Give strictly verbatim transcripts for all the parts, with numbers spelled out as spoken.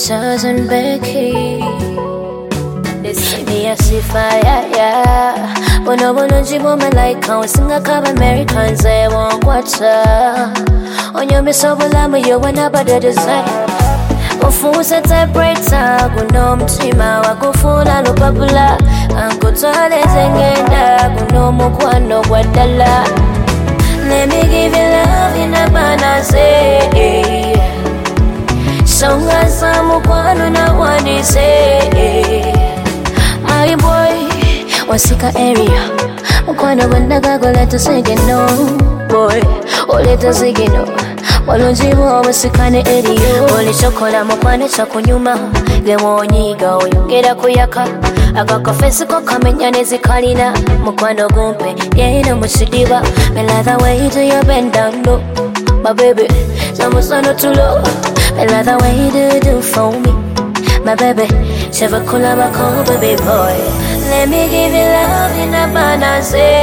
Charles and Becky. They see me as if I, yeah, yeah. But no one knows you woman like how we sing a cover Americans, they won't watch her. On your miss over lama, you want about the design. Ufuza typewriter, kuno mtima wakufuna lupapula. Ankutwale zengenda, kuno mukwano kwa dala. Let me give you love in a banana, songa za mukwano na wanise. My boy, wasika area. Mukwano bandaga go let us sing it no. Boy, oh let us sing it no. Walonjibu wasikane area. Oli chokola mukwano chakunyuma. Lewo nyiga oyongera kuyaka. Akakafesi ko kamenya nezikalina. Mukwano gumpe, yeah no mushidiba. Me like the way you do your bend down low. My baby, samusano too low. I love the way you do for me, my baby. Sheva kula bako, baby boy. Let me give you love in a banana.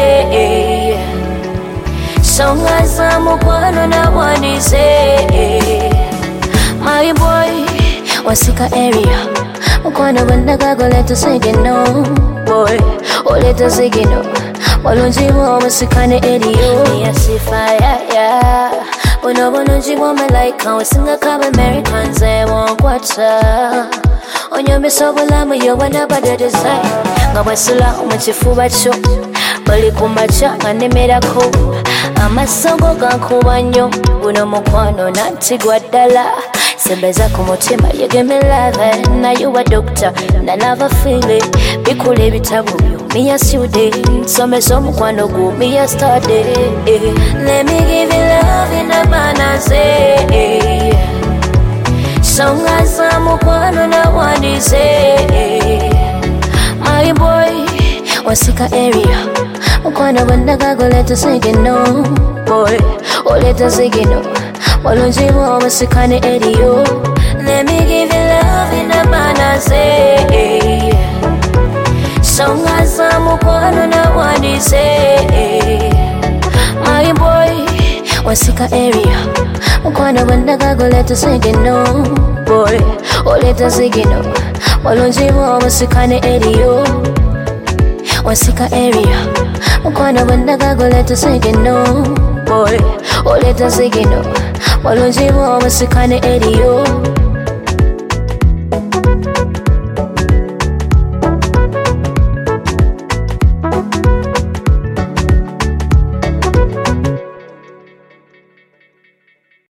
Songa za mukwano na wanise. My boy, wasika area. Mukwano bandaga go let us sing it no. Boy, oh let us sing it no. Walonjibu wasikane area. Yes if I, yeah, yeah. When no one knows you woman like how we sing a cover Americans, they won't watch her. On your miss over lama, you want about the design. Ngawasula umachifuba cho bali kumacha ngane miracle. Amasongo gankubanyo uno mukwano natigwa dala. Sembeza kumutima, you give me love and now you a doctor and I never feel it. Bikule bitabu me as you did. Some some kwano go me as started. Let me give you love in a banana. Songa za mukwano na wanise. My boy, wasika area. Mukwano bandaga go let us sing it no. Boy, oh let us sing it no. Walonjibu wasikane area. Let me give you love in a banana. Songa za mukwano na wanise. My boy, wasika area. Mukwano bandaga go let us sing it no. Boy, oh let us sing it no. Walonjibu wasikane area. Wasika area. Mukwano bandaga go let us sing it no. Boy, oh let us sing it no. Walonjibu wasikane area.